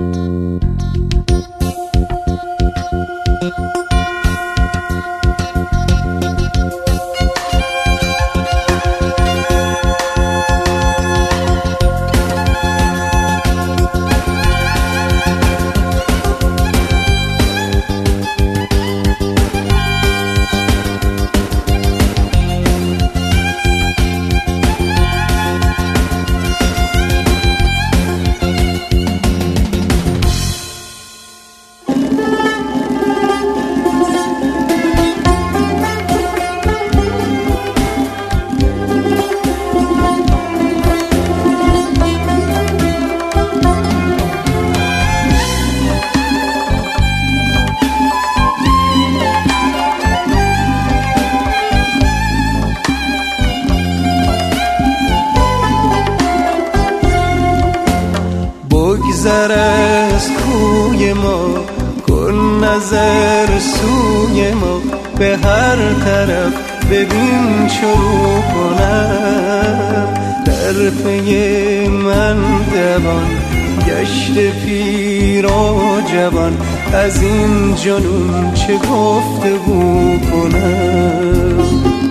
بگذر از کوی ما، کن نظر سوی ما، به هر طرف ببین شروع کنم. در پی من دوان گشت پیر و جوان، از این جنون چه گفتگو کنم.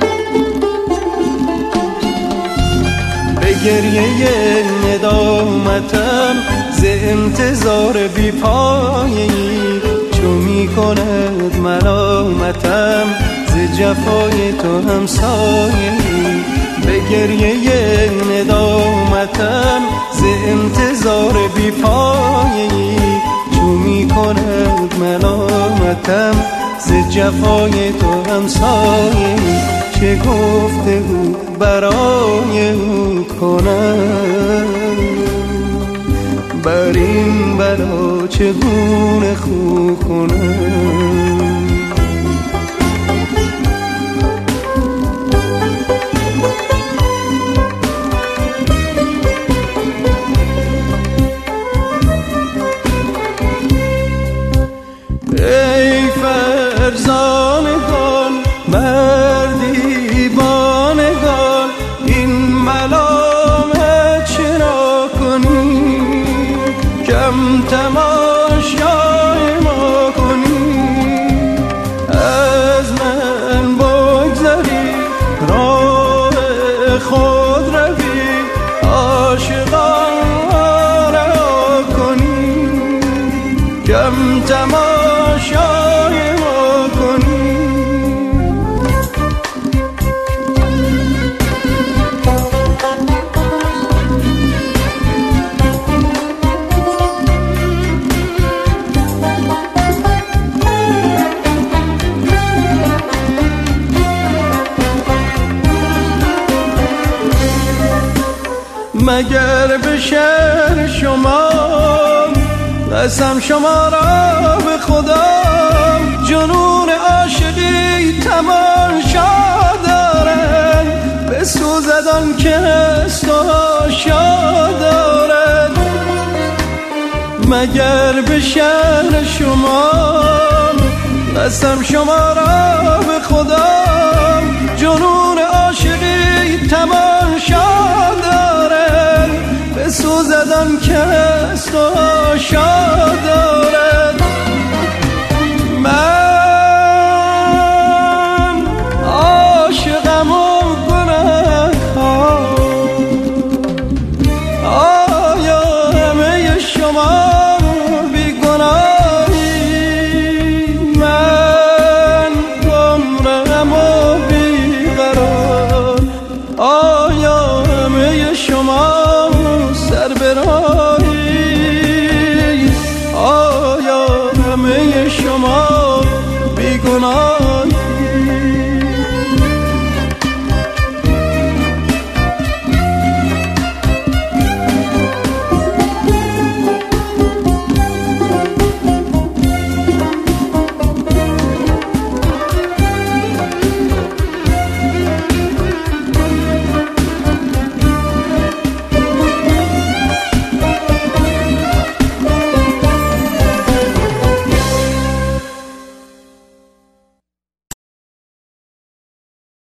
به گریه ندامتم ز انتظار بی پایه‌ای، چو می کند ملامتم ز جفای تو همسایه‌ای. به گریه ندامتم ز انتظار بی پایه‌ای، چو می کند ملامتم ز جفای تو همسایه‌ای. چه گفتگو برای او کنم، بر این بلا چگونه خو کنم. ای فرزانگان مردی بانگان، این ملامت چرا کنی؟ کم تماشای ما کنی. از من بگذری راه خود روی، عاشقان را کنی. کم تماشای ما کنی. مگر به شعر شما قسم شما را به خدا، جنون عاشقی تماشا دارد، بسوزد آن که است و آشا دارد. مگر به شعر شما قسم شما را به خدا، جنون عاشقی تماشا دارد، بسوزد آن که است و آشا دارد. من عاشقم و گنه‌کار، آیا همه شما بیگناهی؟ من گمراهم و بیقرار، آیا همه شما سر به راه